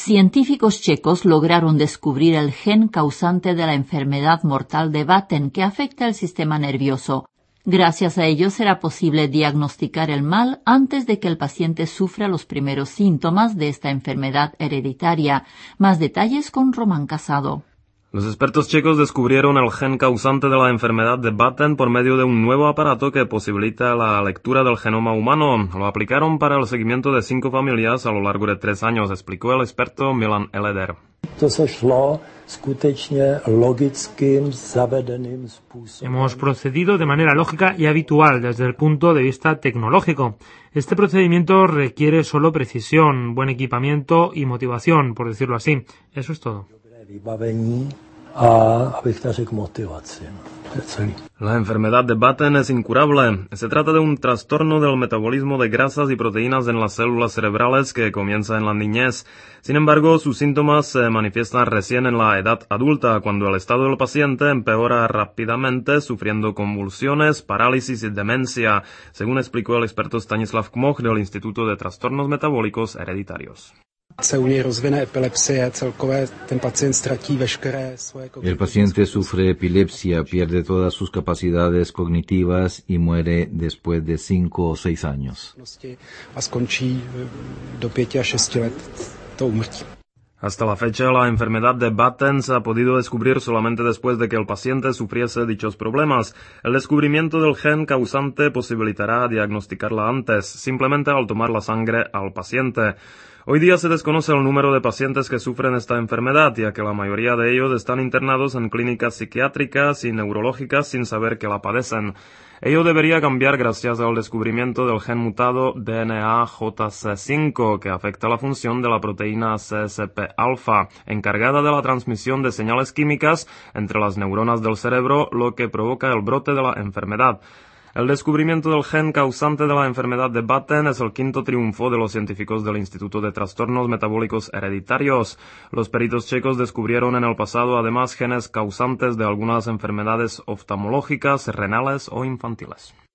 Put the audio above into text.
Científicos checos lograron descubrir el gen causante de la enfermedad mortal de Batten que afecta el sistema nervioso. Gracias a ello será posible diagnosticar el mal antes de que el paciente sufra los primeros síntomas de esta enfermedad hereditaria. Más detalles con Román Casado. Los expertos checos descubrieron el gen causante de la enfermedad de Batten por medio de un nuevo aparato que posibilita la lectura del genoma humano. Lo aplicaron para el seguimiento de 5 familias a lo largo de 3 años, explicó el experto Milan Eleder. Hemos procedido de manera lógica y habitual desde el punto de vista tecnológico. Este procedimiento requiere solo precisión, buen equipamiento y motivación, por decirlo así. Eso es todo. La enfermedad de Batten es incurable. Se trata de un trastorno del metabolismo de grasas y proteínas en las células cerebrales que comienza en la niñez. Sin embargo, sus síntomas se manifiestan recién en la edad adulta, cuando el estado del paciente empeora rápidamente, sufriendo convulsiones, parálisis y demencia, según explicó el experto Stanislav Kmoch del Instituto de Trastornos Metabólicos Hereditarios. El paciente sufre epilepsia, pierde todas sus capacidades cognitivas y muere después de 5 o 6 años. Hasta la fecha, la enfermedad de Batten se ha podido descubrir solamente después de que el paciente sufriese dichos problemas. El descubrimiento del gen causante posibilitará diagnosticarla antes, simplemente al tomar la sangre al paciente. Hoy día se desconoce el número de pacientes que sufren esta enfermedad, ya que la mayoría de ellos están internados en clínicas psiquiátricas y neurológicas sin saber que la padecen. Ello debería cambiar gracias al descubrimiento del gen mutado DNA-JC5, que afecta la función de la proteína CSP-alfa, encargada de la transmisión de señales químicas entre las neuronas del cerebro, lo que provoca el brote de la enfermedad. El descubrimiento del gen causante de la enfermedad de Batten es el quinto triunfo de los científicos del Instituto de Trastornos Metabólicos Hereditarios. Los peritos checos descubrieron en el pasado además genes causantes de algunas enfermedades oftalmológicas, renales o infantiles.